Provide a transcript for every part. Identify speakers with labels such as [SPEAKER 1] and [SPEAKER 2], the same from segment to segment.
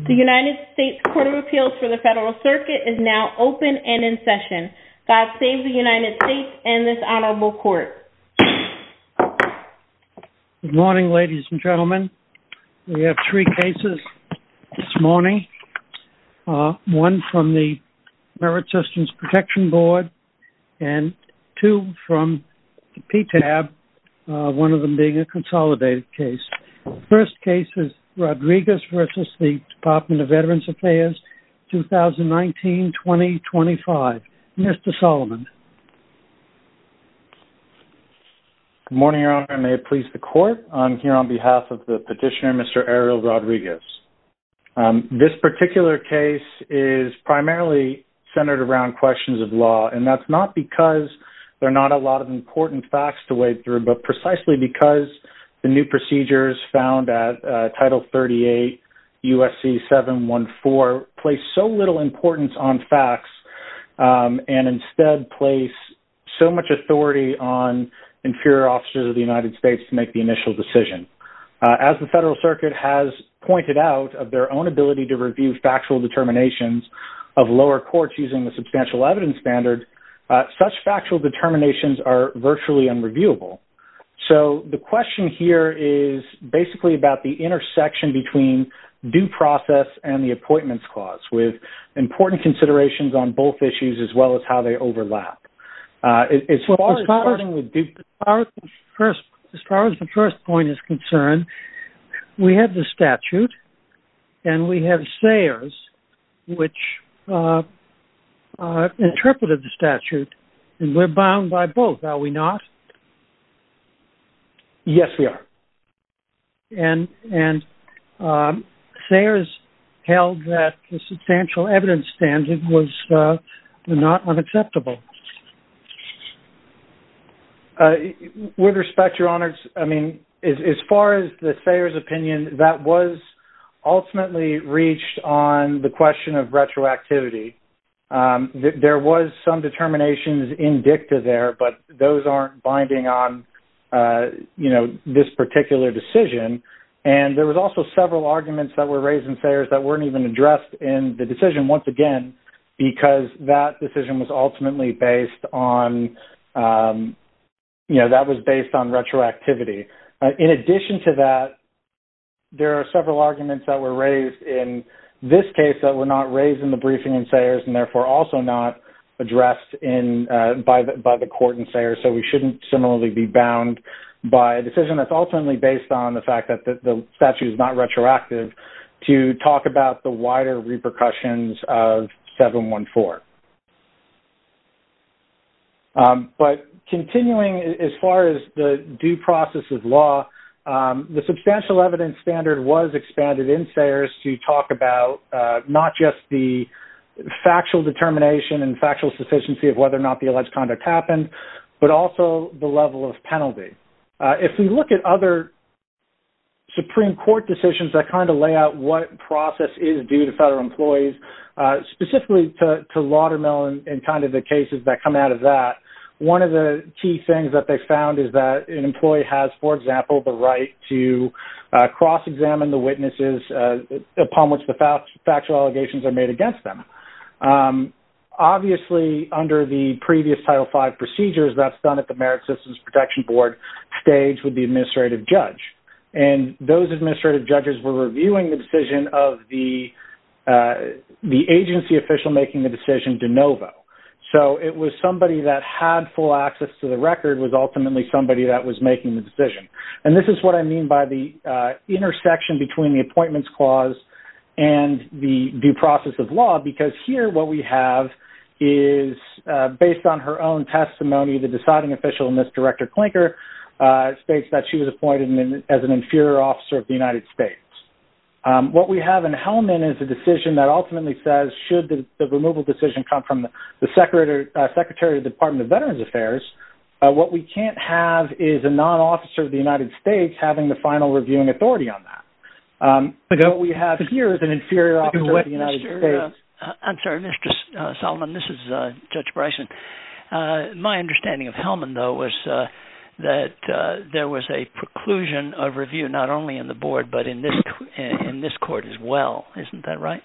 [SPEAKER 1] The United States Court of Appeals for the Federal Circuit is now open and in session. God save the United States and this honorable court.
[SPEAKER 2] Good morning, ladies and gentlemen. We have three cases this morning. One from the Merit Systems Protection Board and two from the PTAB, one of them being a consolidated case. The first case is Rodriguez versus the Department of Veterans Affairs, 2019-2025. Mr. Solomon.
[SPEAKER 3] Good morning, Your Honor. May it please the Court. I'm here on behalf of the petitioner, Mr. Ariel Rodriguez. This particular case is primarily centered around questions of law, and that's not because there are not a lot of important facts to wade through, but precisely because the new procedures found at Title 38 USC 714 place so little importance on facts and instead place so much authority on inferior officers of the United States to make the initial decision. As the Federal Circuit has pointed out of their own ability to review factual determinations of lower courts using the substantial evidence standard, such factual determinations are virtually unreviewable. So the question here is basically about the intersection between due process and the appointments clause, with important considerations on both issues as well as how they overlap. As far as the first point is concerned, we have the statute and we have Sayers, which interpreted the statute, and we're bound by both, are we not? Yes, we are.
[SPEAKER 2] And Sayers held that the substantial evidence standard was not unacceptable.
[SPEAKER 3] With respect, Your Honors, I mean, as far as the Sayers opinion, that was ultimately reached on the question of retroactivity. There was some determinations in dicta there, but those aren't binding on this particular decision. And there was also several arguments that were raised in Sayers that weren't even addressed in the decision, once again, because that decision was ultimately based on, that was based on retroactivity. In addition to that, there are several arguments that were raised in this case that were not raised in the briefing in Sayers and therefore also not addressed by the court in Sayers, so we shouldn't similarly be bound by a decision that's ultimately based on the fact that the statute is not retroactive to talk about the wider repercussions of 714. But continuing as far as the due process of law, the substantial evidence standard was expanded in Sayers to talk about not just the factual determination and factual sufficiency of whether or not the alleged conduct happened, but also the level of penalty. If we look at other Supreme Court decisions that kind of lay out what process is due to federal employees, specifically to Laudermill and kind of the cases that come out of that, one of the key things that they found is that an employee has, for example, the right to cross-examine the witnesses upon which the factual allegations are made against them. Obviously, under the previous Title V procedures, that's done at the Merit Systems Protection Board stage with the administrative judge. And those administrative judges were reviewing the decision of the agency official making the decision de novo. So it was somebody that had full access to the record was ultimately somebody that was making the decision. And this is what I mean by the intersection between the appointments clause and the due process of law, because here what we have is, based on her own testimony, the deciding official in this, Director Klinker, states that she was appointed as an inferior officer of the United States. What we have in Hellman is a decision that ultimately says, should the removal decision come from the Secretary of the Department of Veterans Affairs, what we can't have is a non-officer of the United States having the final reviewing authority on that. What we have here is an inferior officer of the United States.
[SPEAKER 4] I'm sorry, Mr. Solomon, this is Judge Bryson. My understanding of Hellman, though, was that there was a preclusion of review not only in the board but in this court as well. Isn't that right?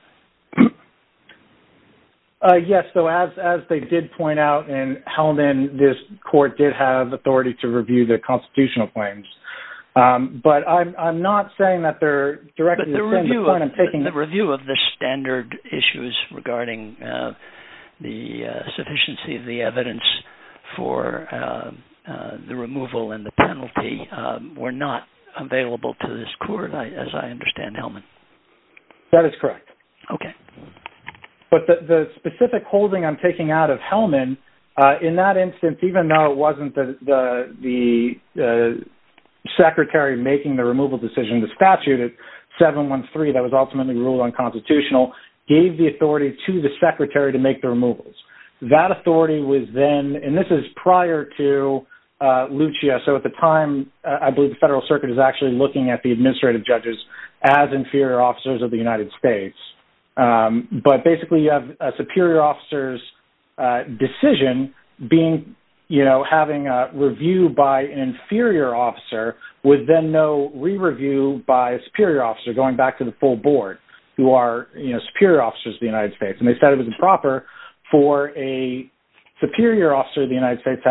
[SPEAKER 3] Yes. So as they did point out in Hellman, this court did have authority to review the constitutional claims. But I'm not saying that they're directly the same. The point I'm taking,
[SPEAKER 4] the review of the standard issues regarding the sufficiency of the evidence for the removal and the penalty were not available to this court, as I understand Hellman.
[SPEAKER 3] That is correct.
[SPEAKER 4] Okay.
[SPEAKER 3] But the specific holding I'm taking out of Hellman, in that instance, even though it wasn't the secretary making the removal decision, the statute at 713 that was ultimately ruled unconstitutional gave the authority to the secretary to make the removals. That authority was then, and this is prior to Lucia, so at the time, I believe the Federal Circuit is actually looking at the administrative judges as inferior officers of the United States. But basically you have a superior officer's decision being, having a review by an inferior officer with then no re-review by a superior officer going back to the full board who are, superior officers of the United States. And they said it was improper for a superior officer of the United States to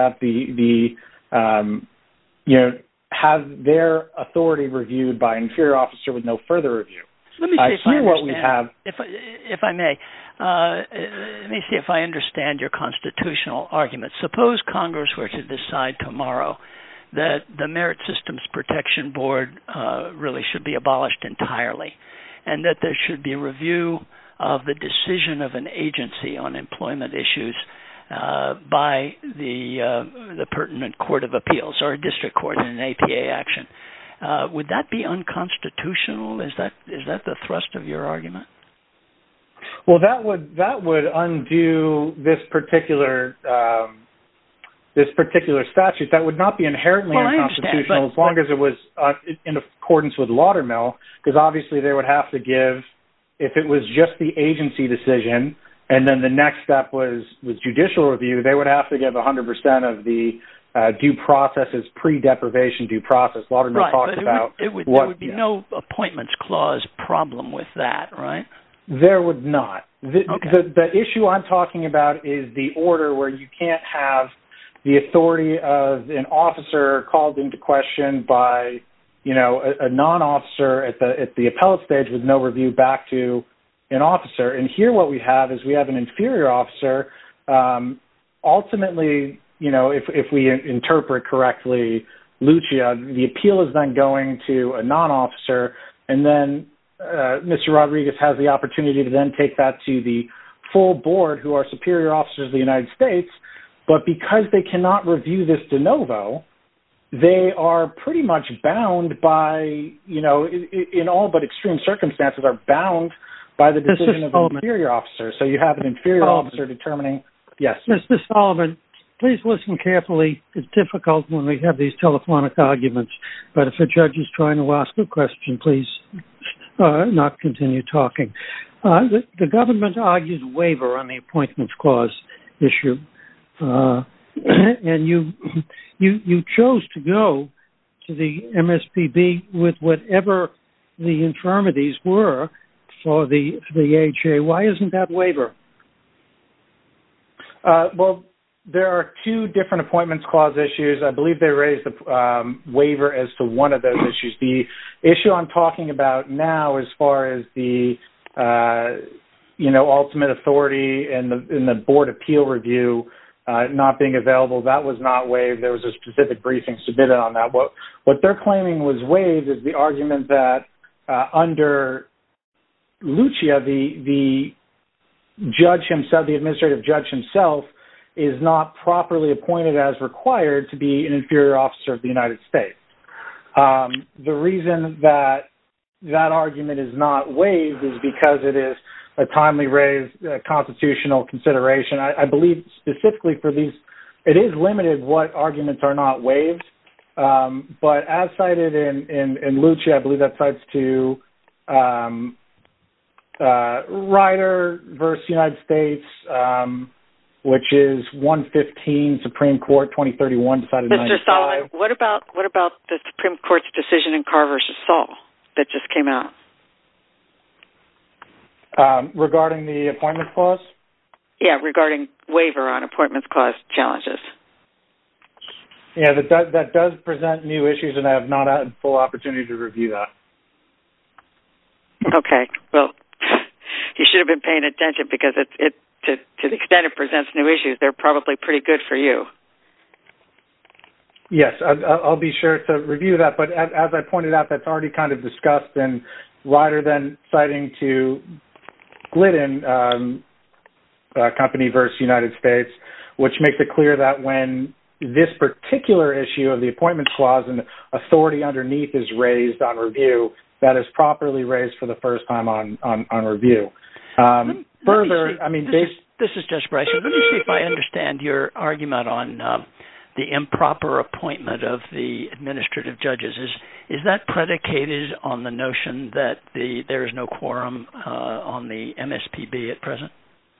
[SPEAKER 3] have have their authority reviewed by an inferior officer with no further review.
[SPEAKER 4] Let me see if I understand. If I may, let me see if I understand your constitutional argument. Suppose Congress were to decide tomorrow that the Merit Systems Protection Board really should be abolished entirely, and that there should be a review of the decision of an agency on employment issues by the pertinent court of appeals or a district court in an APA action. Would that be unconstitutional? Is that the thrust of your argument?
[SPEAKER 3] Well, that would undo this particular statute. That would not be inherently unconstitutional as long as it was in accordance with Laudermill, because obviously they would have to give, if it was just the agency decision and then the next step was judicial review, they would have to give 100% of the due process is pre-deprivation due process. Laudermill talks about
[SPEAKER 4] there would be no appointments clause problem with that, right?
[SPEAKER 3] There would not. The issue I'm talking about is the order where you can't have the authority of an officer called into question by, a non-officer at the appellate stage with no review back to an officer. And here what we have is we have an inferior officer. Ultimately, if we interpret correctly, Lucia, the appeal is then going to a non-officer, and then Mr. Rodriguez has the opportunity to then take that to the full board, who are superior officers of the United States. But because they cannot review this de novo, they are pretty much bound by, in all but extreme circumstances, are bound by the decision of an inferior officer. So you have an inferior officer determining, yes.
[SPEAKER 2] Mr. Solomon, please listen carefully. It's difficult when we have these telephonic arguments, but if a judge is trying to ask a question, please not continue talking. The government argues waiver on the appointments clause issue, and you chose to go to the MSPB with whatever the infirmities were for the AHA. Why isn't that waiver?
[SPEAKER 3] Well, there are two different appointments clause issues. I believe they raised the waiver as to one of those issues. The issue I'm talking about now, as far as the ultimate authority and the board appeal review not being available, that was not waived. There was a specific briefing submitted on that. What they're claiming was waived is the argument that under Lucia, the judge himself, the administrative judge himself, is not properly appointed as required to be an inferior officer of the United States. The reason that argument is not waived is because it is a timely raised constitutional consideration. I believe specifically for these, it is limited what arguments are not waived. But as cited in Lucia, I believe that cites to Ryder versus United States, which is 115 Supreme Court 2031 decided in 95.
[SPEAKER 5] Mr. Solomon, what about the Supreme Court's decision in Carr versus Saul that just came out?
[SPEAKER 3] Regarding the appointments clause?
[SPEAKER 5] Yeah, regarding waiver on appointments clause challenges.
[SPEAKER 3] Yeah, that does present new issues, and I have not had full opportunity to review that.
[SPEAKER 5] Okay, well, you should have been paying attention because to the extent it presents new issues, they're probably pretty good for you.
[SPEAKER 3] Yes, I'll be sure to review that, but as I pointed out, that's already kind of discussed, and rather than citing to Glidden Company versus United States, which makes it clear that when this particular issue of the appointments clause and authority underneath is raised on review, that is properly raised for the first time on review.
[SPEAKER 4] This is Judge Bryson. Let me see if I understand your argument on the improper appointment of the administrative judges. Is that predicated on the notion that there is no quorum on the MSPB at present?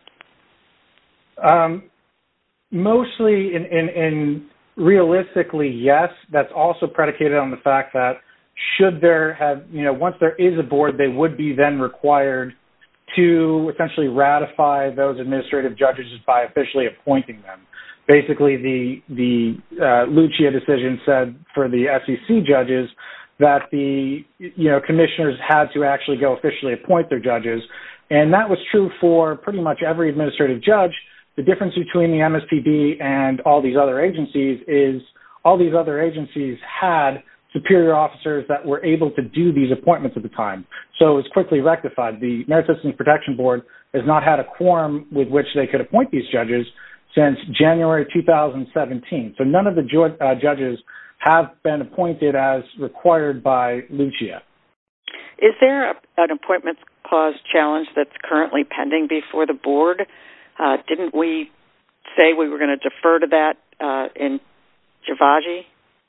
[SPEAKER 3] Mostly, in realistically, yes. That's also predicated on the fact that once there is a board, they would be then required to essentially ratify those administrative judges by officially appointing them. Basically, the Lucia decision said for the SEC judges that the commissioners had to actually go officially appoint their judges, and that was true for pretty much every administrative judge. The difference between the MSPB and all these other agencies is all these other agencies had superior officers that were able to do these appointments at the time. So it was quickly rectified. The Merit Systems Protection Board has not had a quorum with which they could appoint these judges since January 2017. So none of the judges have been appointed as required by Lucia.
[SPEAKER 5] Is there an appointments clause challenge that's currently pending before the board? Didn't we say we were going to defer to that in Javaji?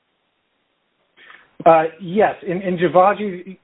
[SPEAKER 3] Yes. In Javaji,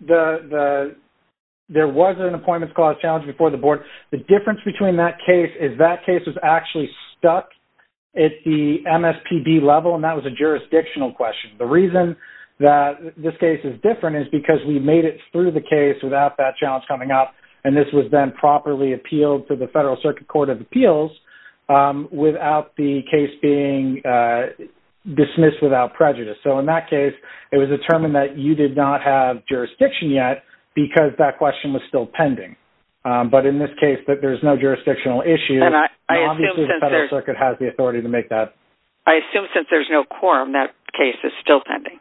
[SPEAKER 3] there was an appointments clause challenge before the board. The difference between that case was actually stuck at the MSPB level, and that was a jurisdictional question. The reason that this case is different is because we made it through the case without that challenge coming up, and this was then properly appealed to the Federal Circuit Court of Appeals without the case being dismissed without prejudice. So in that case, it was determined that you did not have jurisdiction yet because that question was still pending. But in this case, that there's no jurisdictional issue.
[SPEAKER 5] And
[SPEAKER 3] obviously, the Federal Circuit has the authority to make that.
[SPEAKER 5] I assume since there's no quorum, that case is still pending.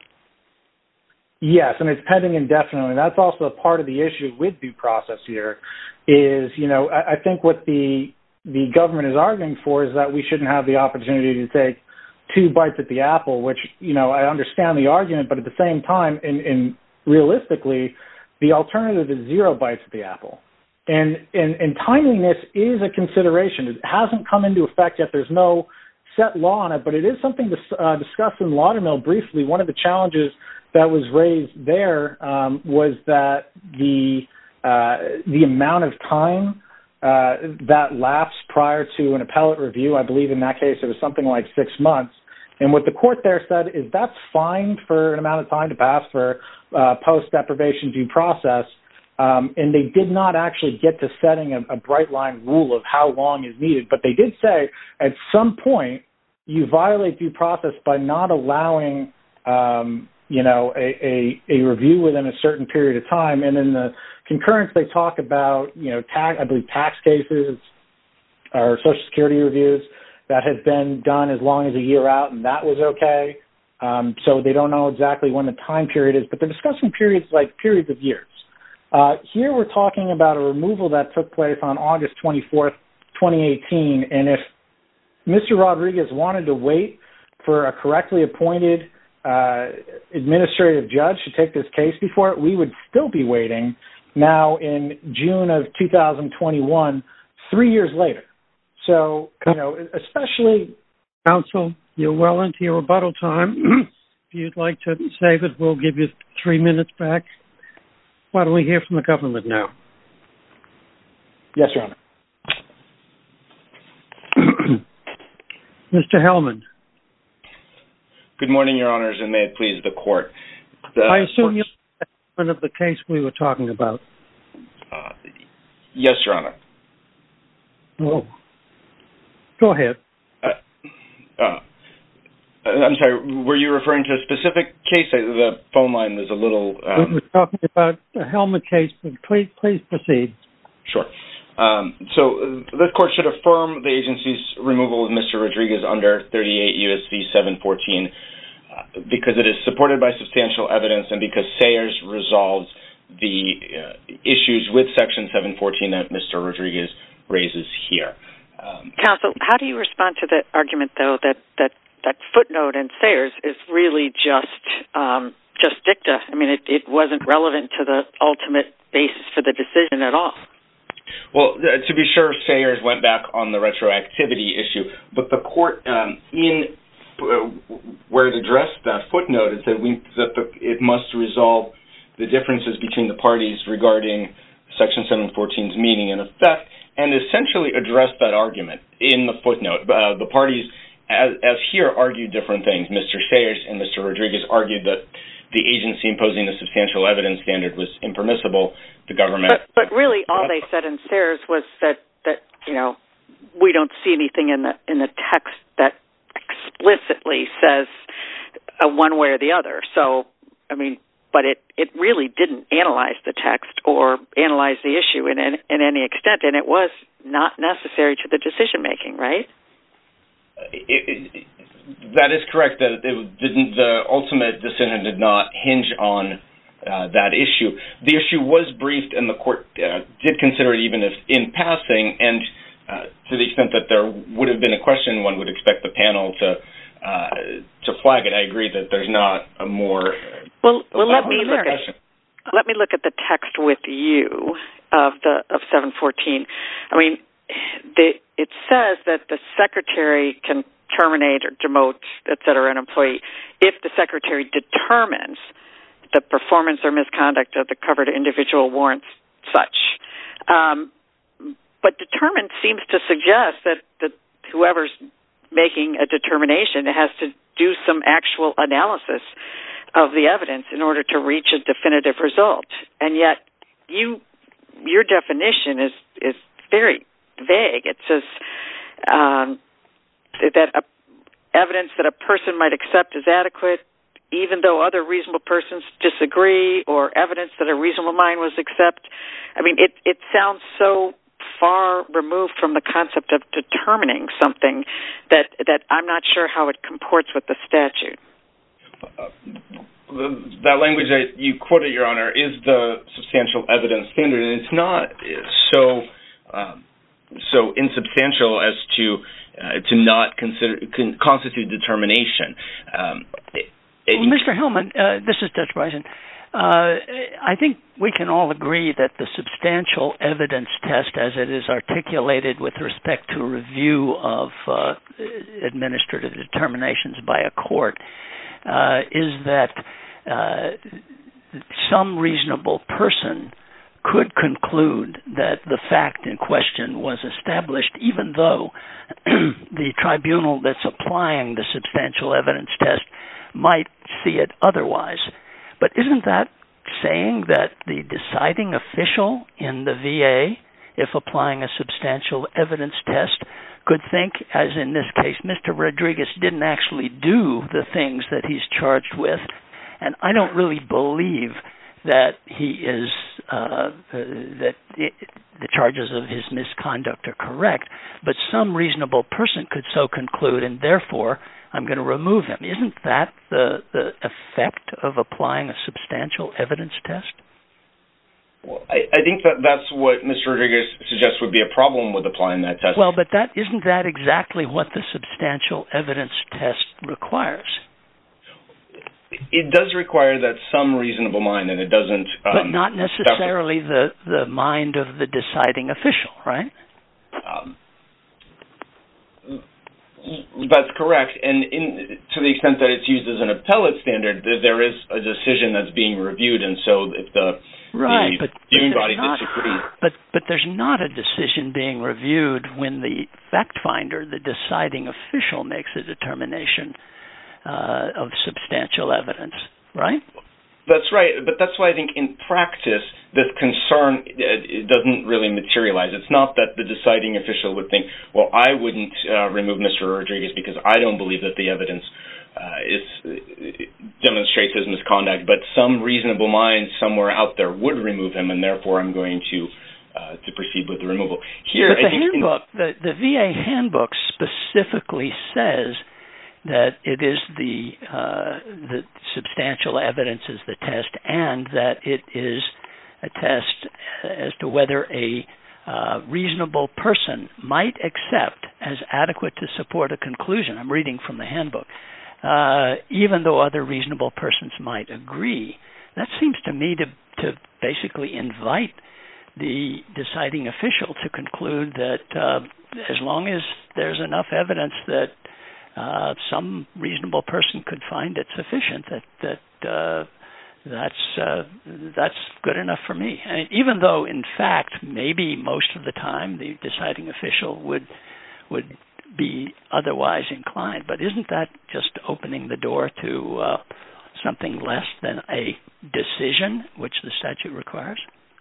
[SPEAKER 3] Yes, and it's pending indefinitely. That's also a part of the issue with due process here is, I think what the government is arguing for is that we shouldn't have the opportunity to take two bites at the apple, which, I understand the argument, but at the same time, in realistically, the alternative is 0 bites at the apple. And timeliness is a consideration. It hasn't come into effect yet. There's no set law on it, but it is something to discuss in Laudermill briefly. One of the challenges that was raised there was that the amount of time that lapsed prior to an appellate review, I believe in that case it was something like 6 months. And what the court there said is that's fine for an amount of time to pass for post-deprivation due process. And they did not actually get to setting a bright line rule of how long is needed. But they did say at some point you violate due process by not allowing, a review within a certain period of time. And in the concurrence, they talk about, I believe tax cases or Social Security reviews that have been done as long as a year out, and that was okay. So they don't know exactly when the time period is, but they're discussing periods of years. Here we're talking about a removal that took place on August 24th, 2018, and if Mr. Rodriguez wanted to wait for a correctly appointed administrative judge to take this case before it, we would still be waiting now in June of 2021, 3 years later. So, especially...
[SPEAKER 2] Counsel, you're well into your rebuttal time. If you'd like to save it, we'll give you 3 minutes back. Why don't we hear from the government now?
[SPEAKER 3] Yes, Your Honor.
[SPEAKER 2] Mr. Hellman.
[SPEAKER 6] Good morning, Your Honors, and may it please the Court.
[SPEAKER 2] I assume you're the husband of the case we were talking about.
[SPEAKER 6] Yes, Your Honor.
[SPEAKER 2] Oh. Go ahead.
[SPEAKER 6] I'm sorry, were you referring to a specific case? The phone line was a little...
[SPEAKER 2] We were talking about a Hellman case, but please proceed.
[SPEAKER 6] Sure. So this Court should affirm the agency's removal of Mr. Rodriguez under 38 U.S.C. 714 because it is supported by substantial evidence and because Sayers resolves the issues with Section 714 that Mr. Rodriguez raises here.
[SPEAKER 5] Counsel, how do you respond to the argument, though, that footnote in Sayers is really just dicta? I mean, it wasn't relevant to the ultimate basis for the decision at all.
[SPEAKER 6] Well, to be sure, Sayers went back on the retroactivity issue, but the Court, where it addressed that footnote, it said it must resolve the differences between the parties regarding Section 714's meaning and effect, and essentially addressed that argument in the footnote. The parties, as here, argued different things. Mr. Sayers and Mr. Rodriguez argued that the agency imposing the substantial evidence standard was impermissible. The government...
[SPEAKER 5] But really, all they said in Sayers was that we don't see anything in the text that explicitly says one way or the other. So, I mean, but it really didn't analyze the text or analyze the issue in any extent, and it was not necessary to the decision-making, right?
[SPEAKER 6] That is correct. That the ultimate decision did not hinge on that issue. The issue was briefed, and the Court did consider it even if in passing, and to the extent that there would have been a question, one would expect the panel to flag it. I agree that there's not a more...
[SPEAKER 5] Well, let me look at the text with you of 714. I mean, it says that the secretary can terminate or demote, et cetera, an employee if the secretary determines the performance or misconduct of the covered individual warrants such. But determined seems to suggest that whoever's making a determination has to do some actual analysis of the evidence in order to reach a definitive result. And yet your definition is very vague. It says that evidence that a person might accept as adequate even though other reasonable persons disagree, or evidence that a reasonable mind was accept. I mean, it sounds so far removed from the concept of determining something that I'm not sure how it comports with the statute.
[SPEAKER 6] That language that you quoted, Your Honor, is the substantial evidence standard, and it's not so insubstantial as to not constitute determination.
[SPEAKER 4] Mr. Hellman, this is Judge Bryson. I think we can all agree that the substantial evidence test, as it is articulated with respect to review of administrative determinations by a court, is that some reasonable person could conclude that the fact in question was established, even though the tribunal that's applying the substantial evidence test might see it otherwise. But isn't that saying that the deciding official in the VA, if applying a substantial evidence test, could think, as in this case, Mr. Rodriguez didn't actually do the things that he's charged with, and I don't really believe that he is that the charges of his misconduct are correct, but some reasonable person could so conclude, and therefore I'm going to remove him. Isn't that the effect of applying a substantial evidence test?
[SPEAKER 6] Well, I think that's what Mr. Rodriguez suggests would be a problem with applying that test.
[SPEAKER 4] Well, but isn't that exactly what the substantial evidence test requires?
[SPEAKER 6] It does require that some reasonable mind, and it doesn't...
[SPEAKER 4] but not necessarily the mind of the deciding official, right?
[SPEAKER 6] That's correct. And to the extent that it's used as an appellate standard, there is a decision that's being reviewed. And so if the viewing body disagrees.
[SPEAKER 4] But there's not a decision being reviewed when the fact finder, the deciding official, makes a determination of substantial evidence, right?
[SPEAKER 6] That's right, but that's why I think in practice this concern it doesn't really materialize. It's not that the deciding official would think, well, I wouldn't remove Mr. Rodriguez because I don't believe that the evidence demonstrates his misconduct, but some reasonable mind somewhere out there would remove him, and therefore I'm going to proceed with the removal.
[SPEAKER 4] But the handbook, the VA handbook specifically says that it is the substantial evidence is the test, and that it is a test as to whether a reasonable person might accept as adequate to support a conclusion. I'm reading from the handbook. Even though other reasonable persons might agree. That seems to me to basically invite the deciding official to conclude that as long as there's enough evidence that some reasonable person could find it sufficient, that's good enough for me. I mean, even though, in fact, maybe most of the time the deciding official would be otherwise inclined, but isn't that just opening the door to something less than a decision, which the statute requires?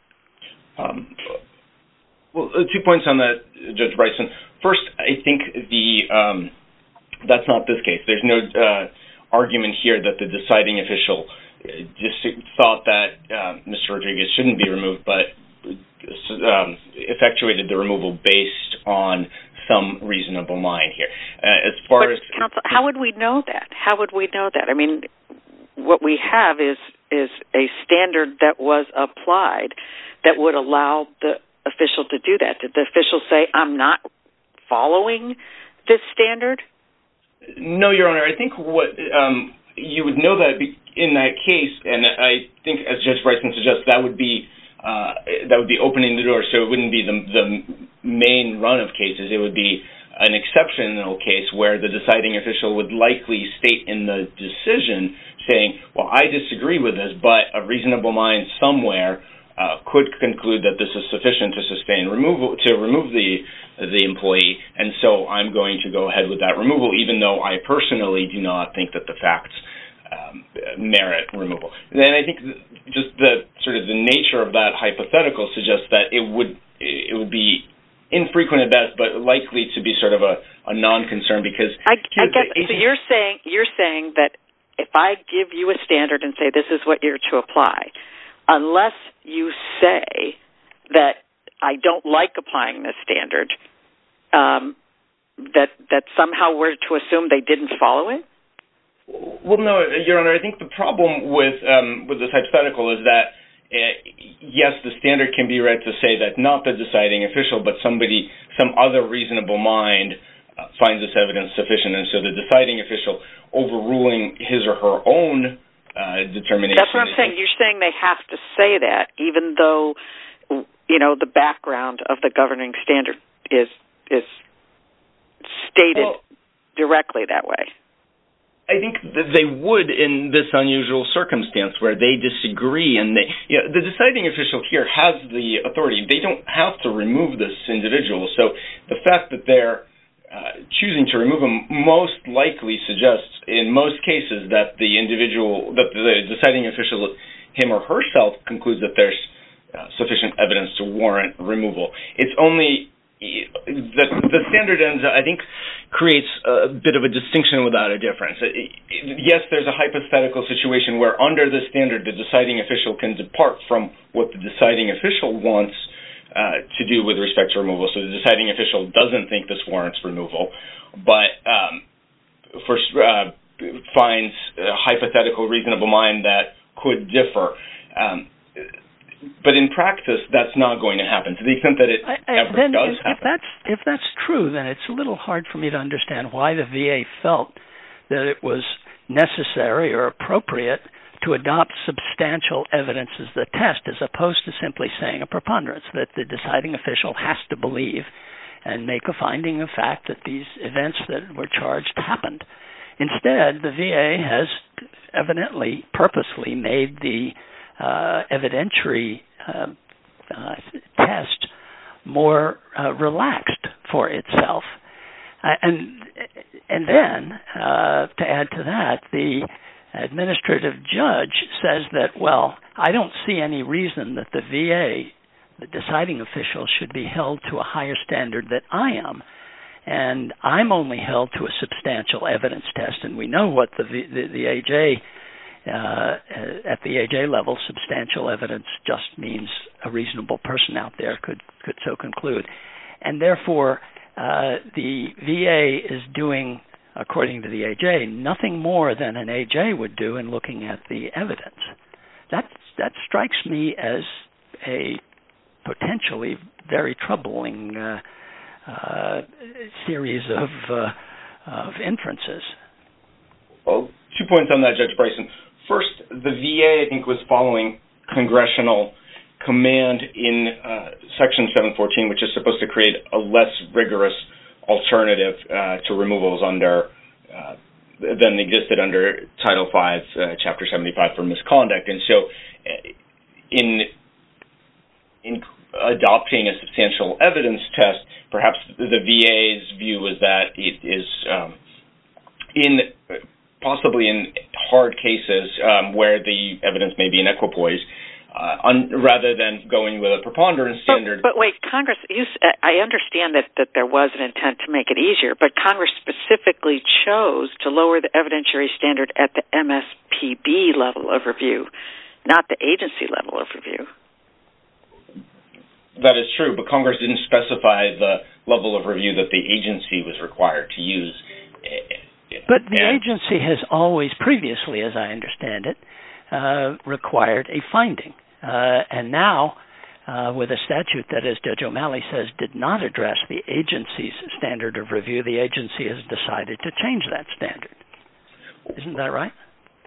[SPEAKER 6] Well, 2 points on that, Judge Bryson. First, I think that's not this case. There's no argument here that the deciding official just thought that Mr. Rodriguez shouldn't be removed, but effectuated the removal based on some reasonable mind here.
[SPEAKER 5] Counsel, how would we know that? How would we know that? I mean, what we have is a standard that was applied that would allow the official to do that. Did the official say, I'm not following this standard?
[SPEAKER 6] No, Your Honor. I think what you would know that in that case, and I think, as Judge Bryson suggests, that would be opening the door, so it wouldn't be the main run of cases. It would be an exceptional case where the deciding official would likely state in the decision saying, well, I disagree with this, but a reasonable mind somewhere could conclude that this is sufficient to sustain removal, to remove the employee, and so I'm going to go ahead with that removal, even though I personally do not think that the facts merit removal. Then I think just the sort of the nature of that hypothetical suggests that it would be infrequent at best, but likely to be sort of a non-concern, because
[SPEAKER 5] I guess so. You're saying that if I give you a standard and say this is what you're to apply, unless you say that I don't like applying this standard, that somehow we're to assume they didn't follow it?
[SPEAKER 6] Well, no, Your Honor. I think the problem with this hypothetical is that yes, the standard can be read to say that not the deciding official, but some other reasonable mind finds this evidence sufficient, and so the deciding official overruling his or her own determination.
[SPEAKER 5] That's what I'm saying. You're saying they have to say that, even though the background of the governing standard is stated directly that way.
[SPEAKER 6] I think that they would in this unusual circumstance where they disagree, and the deciding official here has the authority. They don't have to remove this individual. So the fact that they're choosing to remove him most likely suggests, in most cases, that the deciding official, him or herself, concludes that there's sufficient evidence to warrant removal. It's only the standard ends, I think, creates a bit of a distinction without a difference. Yes, there's a hypothetical situation where under the standard the deciding official can depart from what the deciding official wants to do with respect to removal. So the deciding official doesn't think this warrants removal, but finds a hypothetical reasonable mind that could differ. But in practice, that's not going to happen to the extent that it ever does happen.
[SPEAKER 4] If that's true, then it's a little hard for me to understand why the VA felt that it was necessary or appropriate to adopt substantial evidence as the test, as opposed to simply saying a preponderance, that the deciding official has to believe, and make a finding of fact that these events that were charged happened. Instead, the VA has evidently purposely made the evidentiary test more relaxed for itself. And then, to add to that, the administrative judge says that, well, I don't see any reason that the VA, the deciding official, should be held to a higher standard than I am. And I'm only held to a substantial evidence test. And we know what the AJ, at the AJ level, substantial evidence just means a reasonable person out there could so conclude. And therefore, the VA is doing, according to the AJ, nothing more than an AJ would do in looking at the evidence. That strikes me as a potentially very troubling series of inferences.
[SPEAKER 6] Well, 2 points on that, Judge Bryson. First, the VA, I think, was following congressional command in Section 714, which is supposed to create a less rigorous alternative to removals under than existed under Title V, Chapter 75 for misconduct. And so in adopting a substantial evidence test, perhaps the VA's view was that it is possibly in hard cases where the evidence may be in equipoise, rather than going with a preponderance standard.
[SPEAKER 5] But wait, Congress, I understand that there was an intent to make it easier, but Congress specifically chose to lower the evidentiary standard at the MSPB level of review, not the agency level of review.
[SPEAKER 6] That is true, but Congress didn't specify the level of review that the agency was required to use.
[SPEAKER 4] But the agency has always previously, as I understand it, required a finding. And now, with a statute that, as Judge O'Malley says, did not address the agency's standard of review, the agency has decided to change that standard. Isn't that right?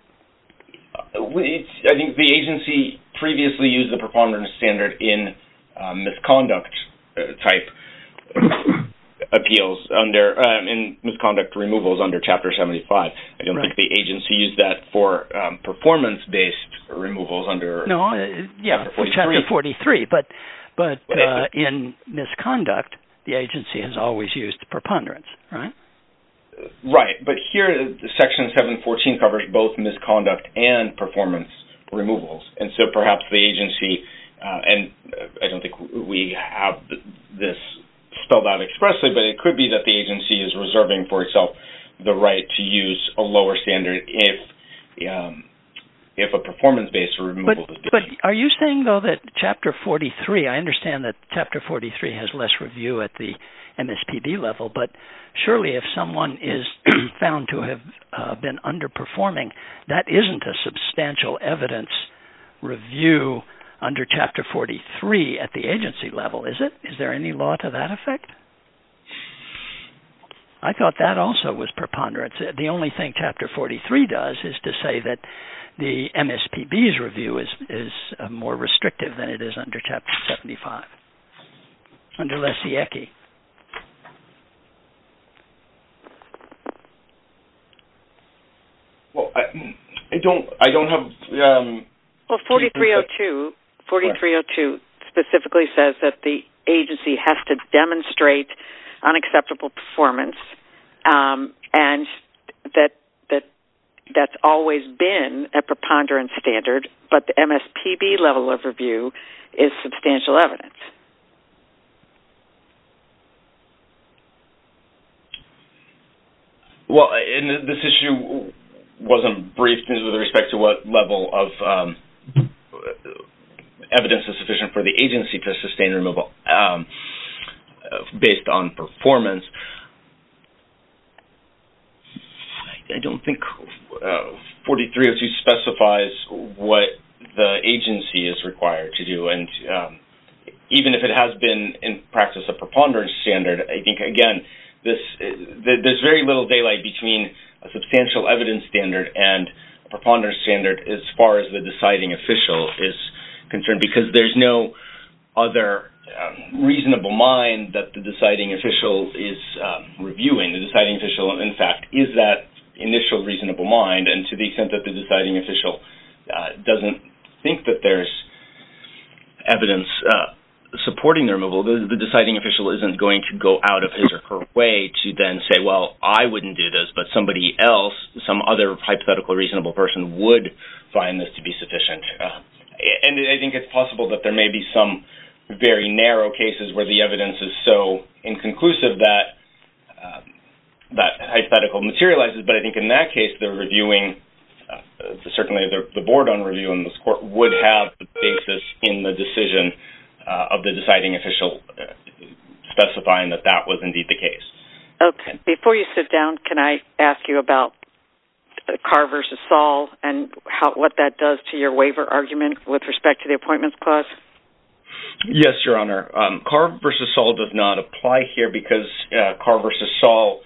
[SPEAKER 6] I think the agency previously used the preponderance standard in misconduct type appeals in misconduct removals under Chapter 75. I don't think the agency used that for performance-based removals under Chapter 43.
[SPEAKER 4] Chapter 43. But in misconduct, the agency has always used preponderance, right?
[SPEAKER 6] Right, but here Section 714 covers both misconduct and performance removals, and so perhaps the agency, and I don't think we have this spelled out expressly, but it could be that the agency is reserving for itself the right to use a lower standard if a performance-based removal is being.
[SPEAKER 4] But are you saying, though, that Chapter 43, I understand that Chapter 43 has less review at the MSPB level, but surely if someone is found to have been underperforming, that isn't a substantial evidence review under Chapter 43 at the agency level, is it? Is there any law to that effect? I thought that also was preponderance. The only thing Chapter 43 does is to say that the MSPB's review is more restrictive than it is under Chapter 75, under Lesiecki.
[SPEAKER 6] Well, I don't have.
[SPEAKER 5] Well, 4302 specifically says that the agency has to demonstrate unacceptable performance, and that's always been a preponderance standard, but the MSPB level of review is substantial evidence.
[SPEAKER 6] Well, and this issue wasn't briefed with respect to what level of evidence is sufficient for the agency to sustain removal based on performance. I don't think 4302 specifies what the agency is required to do, and even if it has been in practice a preponderance standard, I think, again, there's very little daylight between a substantial evidence standard and a preponderance standard as far as the deciding official is concerned, because there's no other reasonable mind that the deciding official is reviewing. The deciding official, in fact, is that initial reasonable mind, and to the extent that the deciding official doesn't think that there's evidence supporting the removal, the deciding official isn't going to go out of his or her way to then say, well, I wouldn't do this, but somebody else, some other hypothetical reasonable person would find this to be sufficient. And I think it's possible that there may be some very narrow cases where the evidence is so inconclusive that that hypothetical materializes, but I think in that case, the reviewing, certainly the board on review in this court would have the basis in the decision of the deciding official specifying that that was indeed the case.
[SPEAKER 5] Okay. Before you sit down, can I ask you about Carr versus Saul and what that does to your waiver argument with respect to the appointments clause?
[SPEAKER 6] Yes, Your Honor. Carr versus Saul does not apply here because Carr versus Saul,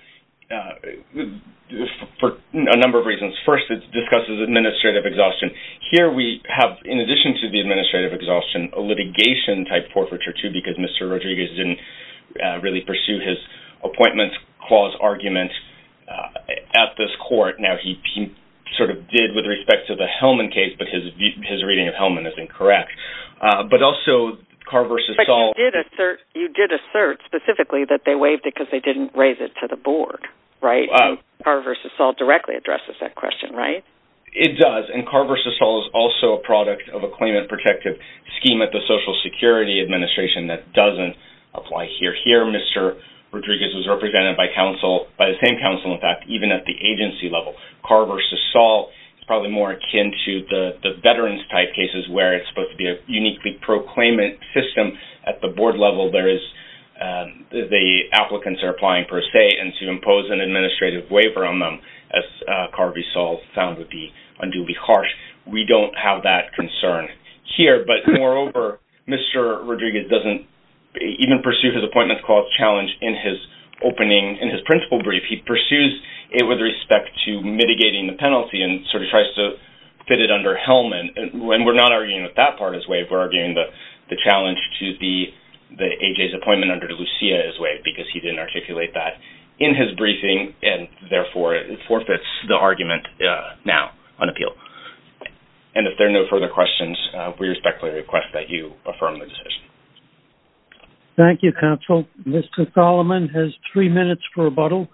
[SPEAKER 6] for a number of reasons. First, it discusses administrative exhaustion. Here we have, in addition to the administrative exhaustion, a litigation-type forfeiture, too, because Mr. Rodriguez didn't really pursue his appointments clause argument at this court. Now, he sort of did with respect to the Hellman case, but his reading of Hellman is incorrect. But also, Carr versus Saul... But
[SPEAKER 5] you did assert specifically that they waived it because they didn't raise it to the board, right? Carr versus Saul directly addresses that question, right?
[SPEAKER 6] It does, and Carr versus Saul is also a product of a claimant protective scheme at the Social Security Administration that doesn't apply here. Here, Mr. Rodriguez was represented by the same counsel, in fact, even at the agency level. Carr versus Saul is probably more akin to the veterans-type cases where it's supposed to be a uniquely pro-claimant system. At the board level, there is the applicants are applying per se, and to impose an administrative waiver on them, as Carr v. Saul found would be unduly harsh. We don't have that concern here, but moreover, Mr. Rodriguez doesn't even pursue his appointments clause challenge in his principal brief. He pursues it with respect to mitigating the penalty and sort of tries to fit it under Hellman. And we're not arguing that that part is waived. We're arguing the challenge to the AJ's appointment under Lucia is waived because he didn't articulate that in his briefing, and therefore it forfeits the argument now on appeal. And if there are no further questions, we respectfully request that you affirm the decision.
[SPEAKER 2] Thank you, counsel. Mr. Solomon has 3 minutes for rebuttal.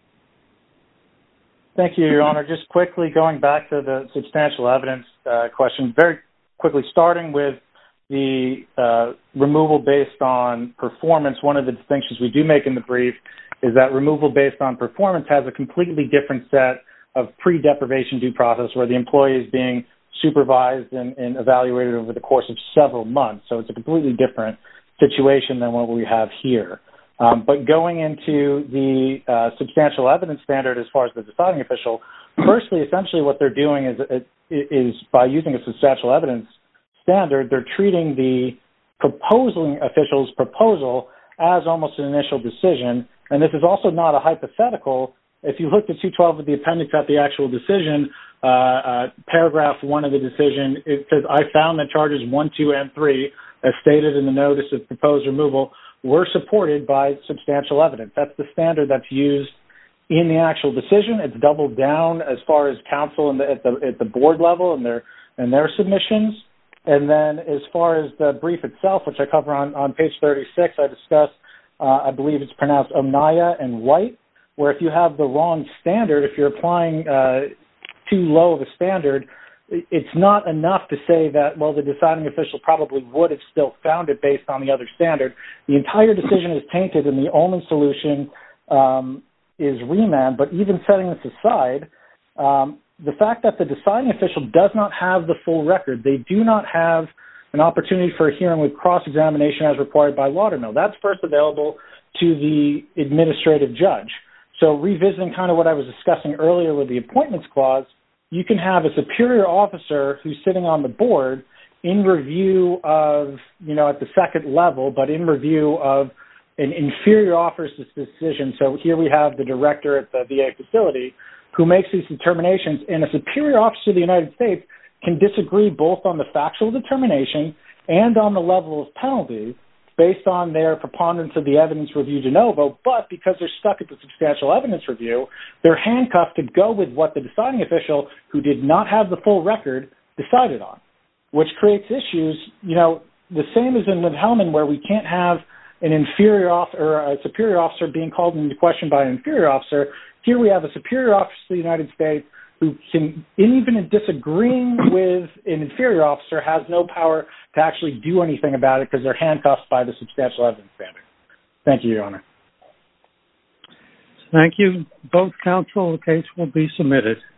[SPEAKER 3] Thank you, Your Honor. Just quickly going back to the substantial evidence question, very quickly starting with the removal based on performance. One of the distinctions we do make in the brief is that removal based on performance has a completely different set of pre-deprivation due process where the employee is being supervised and evaluated over the course of several months. So it's a completely different situation than what we have here. But going into the substantial evidence standard as far as the deciding official, firstly, essentially what they're doing is by using a substantial evidence standard, they're treating the proposing official's proposal as almost an initial decision. And this is also not a hypothetical. If you look at 212 of the appendix at the actual decision, paragraph 1 of the decision, it says, I found that charges 1, 2, and 3, as stated in the notice of proposed removal, were supported by substantial evidence. That's the standard that's used in the actual decision. It's doubled down as far as counsel at the board level and their submissions. And then as far as the brief itself, which I cover on page 36, I discussed, I believe it's pronounced Omnaya and White, where if you have the wrong standard, if you're applying too low of a standard, it's not enough to say that, well, the deciding official probably would have still found it based on the other standard. The entire decision is tainted, and the only solution is remand. But even setting this aside, the fact that the deciding official does not have the full record, they do not have an opportunity for a hearing with cross-examination as required by Laudermill. That's first available to the administrative judge. So revisiting kind of what I was discussing earlier with the appointments clause, you can have a superior officer who's sitting on the board in review of, at the second level, but in review of an inferior officer's decision. So here we have the director at the VA facility who makes these determinations, and a superior officer of the United States can disagree both on the factual determination and on the level of penalty based on their preponderance of the evidence review de novo, but because they're stuck at the substantial evidence review, they're handcuffed to go with what the deciding official, who did not have the full record, decided on, which creates issues, the same as in Wilhelm, where we can't have an inferior officer or a superior officer being called into question by an inferior officer. Here we have a superior officer of the United States who can, even in disagreeing with an inferior officer, has no power to actually do anything about it because they're handcuffed by the substantial evidence standard. Thank you, Your Honor.
[SPEAKER 2] Thank you. Both counsel, the case will be submitted.